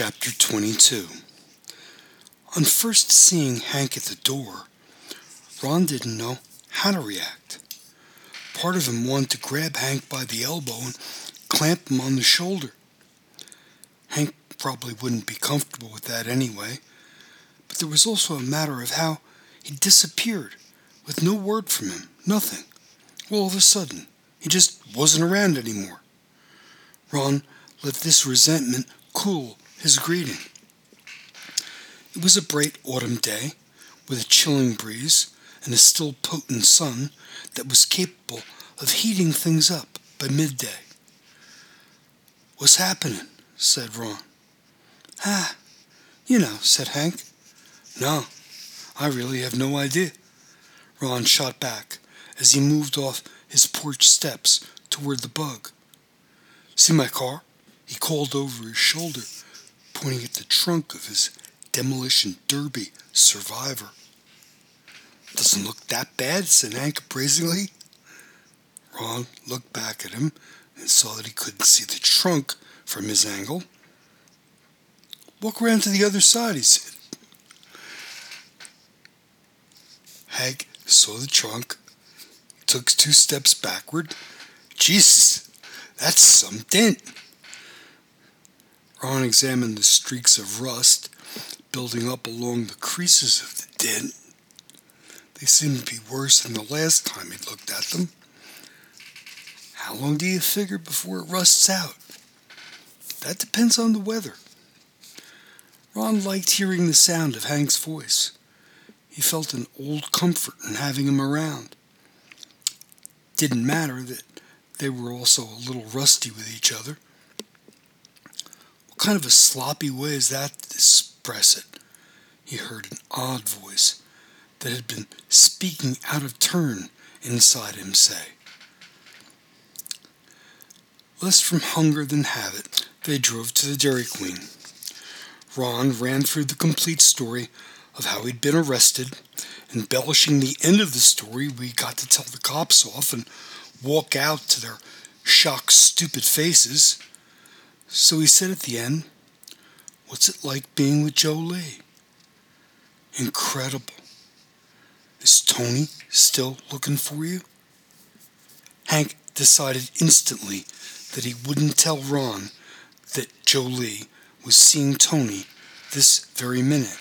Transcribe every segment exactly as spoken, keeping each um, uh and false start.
Chapter twenty-two. On first seeing Hank at the door, Ron didn't know how to react. Part of him wanted to grab Hank by the elbow and clamp him on the shoulder. Hank probably wouldn't be comfortable with that anyway, but there was also a matter of how he disappeared with no word from him, nothing. All of a sudden, he just wasn't around anymore. Ron let this resentment cool his greeting. It was a bright autumn day with a chilling breeze and a still potent sun that was capable of heating things up by midday. "What's happening?" said Ron. "Ah, you know," said Hank. "No, I really have no idea," Ron shot back as he moved off his porch steps toward the bug. "See my car?" he called over his shoulder, pointing at the trunk of his demolition derby Survivor. "Doesn't look that bad," said Hank appraisingly. Ron looked back at him and saw that he couldn't see the trunk from his angle. "Walk around to the other side," he said. Hank saw the trunk, took two steps backward. "Jesus, that's some dent." Ron examined the streaks of rust building up along the creases of the dent. They seemed to be worse than the last time he'd looked at them. "How long do you figure before it rusts out?" "That depends on the weather." Ron liked hearing the sound of Hank's voice. He felt an old comfort in having him around. Didn't matter that they were also a little rusty with each other. "What kind of a sloppy way is that to express it?" He heard an odd voice that had been speaking out of turn inside him say. Less from hunger than habit, they drove to the Dairy Queen. Ron ran through the complete story of how he'd been arrested, embellishing the end of the story. We got to tell the cops off and walk out to their shocked, stupid faces. So he said at the end, "What's it like being with Joe Lee?" "Incredible. Is Tony still looking for you?" Hank decided instantly that he wouldn't tell Ron that Joe Lee was seeing Tony this very minute.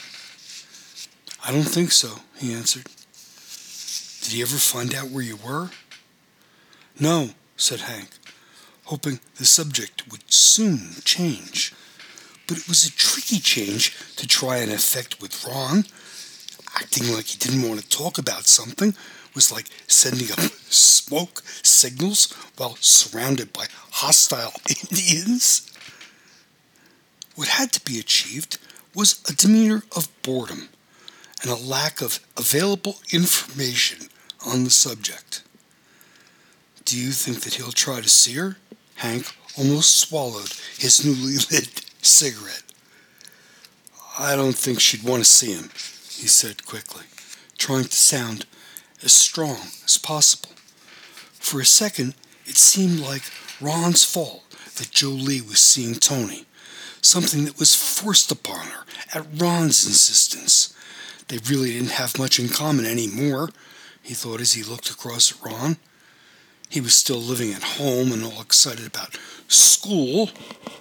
"I don't think so," he answered. "Did he ever find out where you were?" "No," said Hank, hoping the subject would soon change. But it was a tricky change to try and effect with Ron. Acting like he didn't want to talk about something was like sending up smoke signals while surrounded by hostile Indians. What had to be achieved was a demeanor of boredom and a lack of available information on the subject. "Do you think that he'll try to see her?" Hank almost swallowed his newly lit cigarette. "I don't think she'd want to see him," he said quickly, trying to sound as strong as possible. For a second, it seemed like Ron's fault that Joe Lee was seeing Tony, something that was forced upon her at Ron's insistence. They really didn't have much in common anymore, he thought as he looked across at Ron. He was still living at home and all excited about school.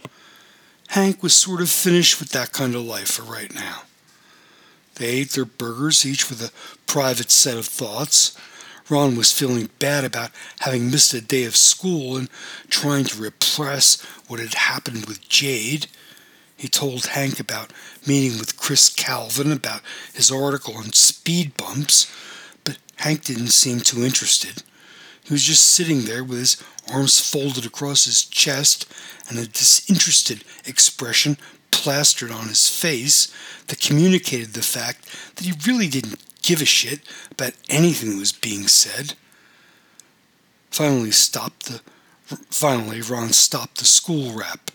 Hank was sort of finished with that kind of life for right now. They ate their burgers, each with a private set of thoughts. Ron was feeling bad about having missed a day of school and trying to repress what had happened with Jade. He told Hank about meeting with Chris Calvin about his article on speed bumps, but Hank didn't seem too interested. He was just sitting there with his arms folded across his chest and a disinterested expression plastered on his face that communicated the fact that he really didn't give a shit about anything that was being said. Finally, stopped the, finally, Ron stopped the school rap.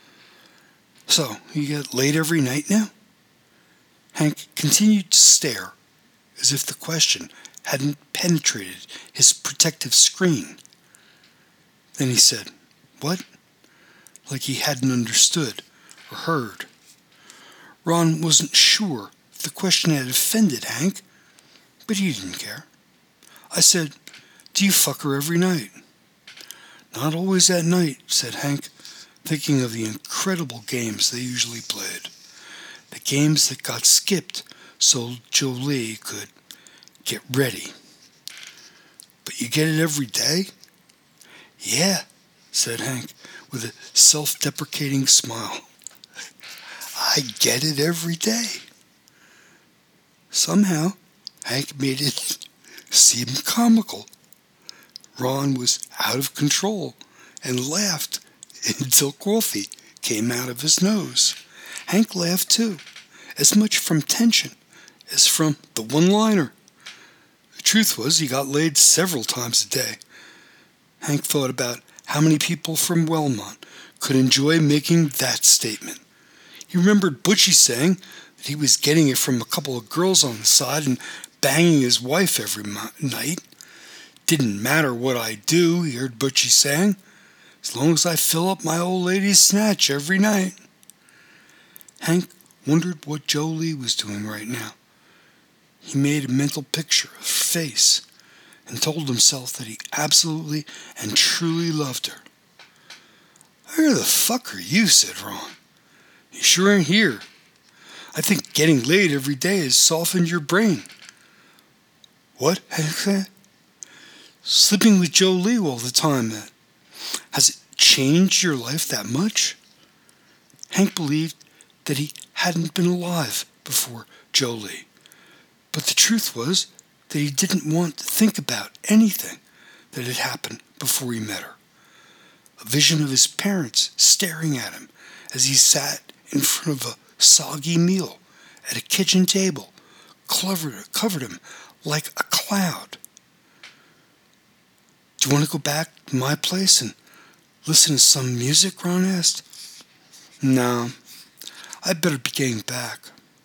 "So, you get late every night now?" Hank continued to stare, as if the question hadn't penetrated his protective screen. Then he said, "What?" like he hadn't understood or heard. Ron wasn't sure if the question had offended Hank, but he didn't care. I said, "Do you fuck her every night?" "Not always at night," said Hank, thinking of the incredible games they usually played. The games that got skipped so Jolie could get ready. "But you get it every day?" "Yeah," said Hank with a self-deprecating smile. "I get it every day." Somehow, Hank made it seem comical. Ron was out of control and laughed until coffee came out of his nose. Hank laughed too, as much from tension as from the one-liner. The truth was he got laid several times a day. Hank thought about how many people from Wellmont could enjoy making that statement. He remembered Butchie saying that he was getting it from a couple of girls on the side and banging his wife every mo- night. "Didn't matter what I do," he heard Butchie saying, "as long as I fill up my old lady's snatch every night." Hank wondered what Jolie was doing right now. He made a mental picture of her face and told himself that he absolutely and truly loved her. "Where the fuck are you?" said Ron. "You sure ain't here. I think getting laid every day has softened your brain." "What?" Hank said. "Sleeping with Jolie all the time, man. Has it changed your life that much?" Hank believed that he hadn't been alive before Jolie, but the truth was that he didn't want to think about anything that had happened before he met her. A vision of his parents staring at him as he sat in front of a soggy meal at a kitchen table covered, covered him like a cloud. "Do you want to go back to my place and listen to some music?" Ron asked. "No, I'd better be getting back."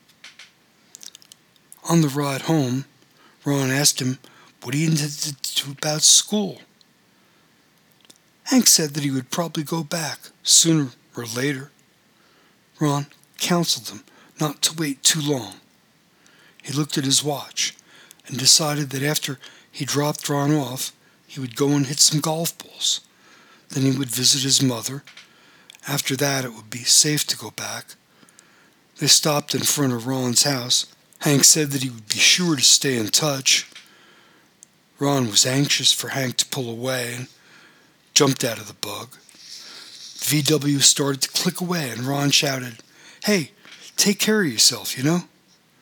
On the ride home, Ron asked him what he intended to do about school. Hank said that he would probably go back sooner or later. Ron counseled him not to wait too long. He looked at his watch and decided that after he dropped Ron off, he would go and hit some golf balls. Then he would visit his mother. After that, it would be safe to go back. They stopped in front of Ron's house. Hank said that he would be sure to stay in touch. Ron was anxious for Hank to pull away and jumped out of the bug. The V W started to click away and Ron shouted, "Hey, take care of yourself, you know?"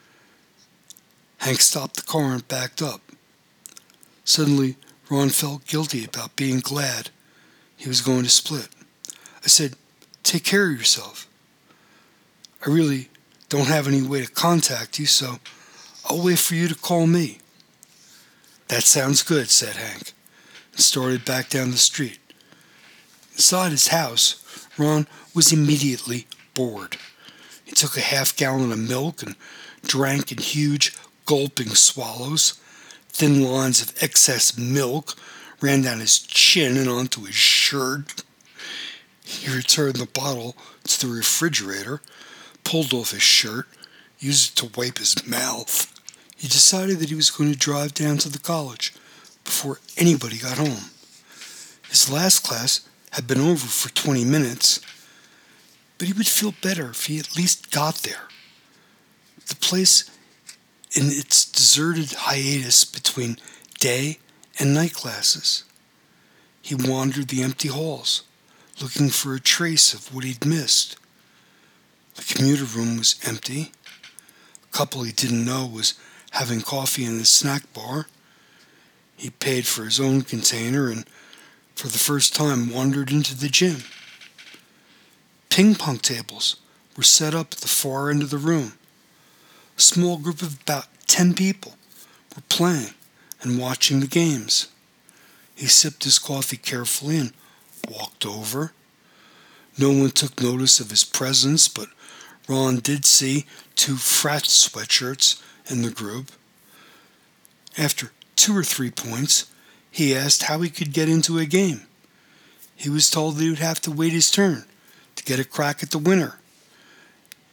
Hank stopped the car and backed up. Suddenly, Ron felt guilty about being glad he was going to split. I said, "Take care of yourself. I really don't have any way to contact you, so I'll wait for you to call me." "That sounds good," said Hank, and started back down the street. Inside his house, Ron was immediately bored. He took a half gallon of milk and drank in huge, gulping swallows. Thin lines of excess milk ran down his chin and onto his shirt. He returned the bottle to the refrigerator, pulled off his shirt, used it to wipe his mouth. He decided that he was going to drive down to the college before anybody got home. His last class had been over for twenty minutes, but he would feel better if he at least got there. The place, in its deserted hiatus between day and night classes. He wandered the empty halls, looking for a trace of what he'd missed. The commuter room was empty. A couple he didn't know was having coffee in the snack bar. He paid for his own container and for the first time wandered into the gym. Ping pong tables were set up at the far end of the room. A small group of about ten people were playing and watching the games. He sipped his coffee carefully and walked over. No one took notice of his presence, but Ron did see two frat sweatshirts in the group. After two or three points, he asked how he could get into a game. He was told that he would have to wait his turn to get a crack at the winner of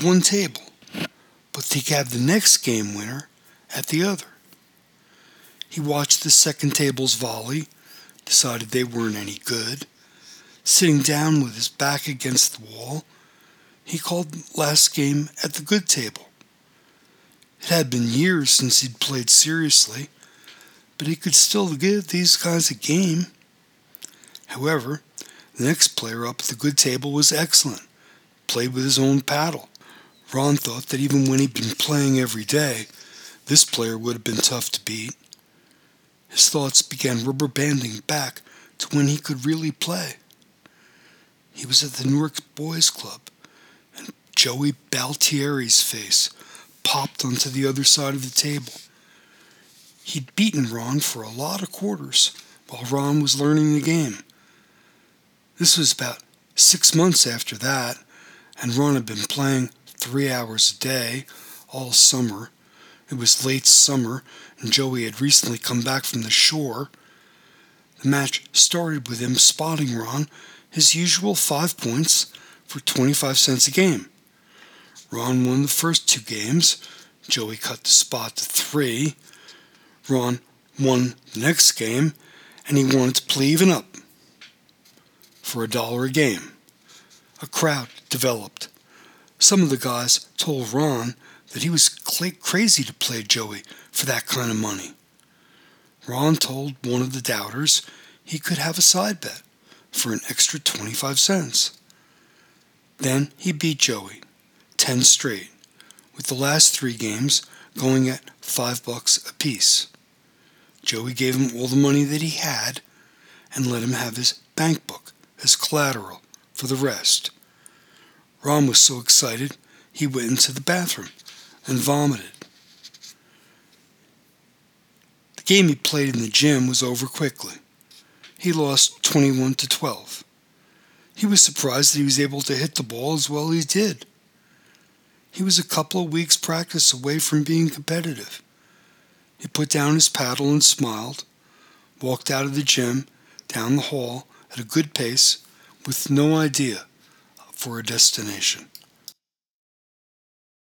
of one table, but he could have the next game winner at the other. He watched the second table's volley, decided they weren't any good. Sitting down with his back against the wall, he called last game at the good table. It had been years since he'd played seriously, but he could still give these guys a game. However, the next player up at the good table was excellent, played with his own paddle. Ron thought that even when he'd been playing every day, this player would have been tough to beat. His thoughts began rubber banding back to when he could really play. He was at the Newark Boys Club, and Joey Baltieri's face popped onto the other side of the table. He'd beaten Ron for a lot of quarters while Ron was learning the game. This was about six months after that, and Ron had been playing three hours a day all summer. It was late summer, and Joey had recently come back from the shore. The match started with him spotting Ron his usual five points for twenty-five cents a game. Ron won the first two games. Joey cut the spot to three. Ron won the next game, and he wanted to play even up for a dollar a game. A crowd developed. Some of the guys told Ron that he was cl- crazy to play Joey for that kind of money. Ron told one of the doubters he could have a side bet for an extra twenty-five cents. Then he beat Joey, ten straight, with the last three games going at five bucks apiece. Joey gave him all the money that he had and let him have his bank book as collateral for the rest. Ron was so excited he went into the bathroom and vomited. The game he played in the gym was over quickly. He lost twenty-one to twelve. He was surprised that he was able to hit the ball as well as he did. He was a couple of weeks' practice away from being competitive. He put down his paddle and smiled, walked out of the gym, down the hall at a good pace, with no idea for a destination.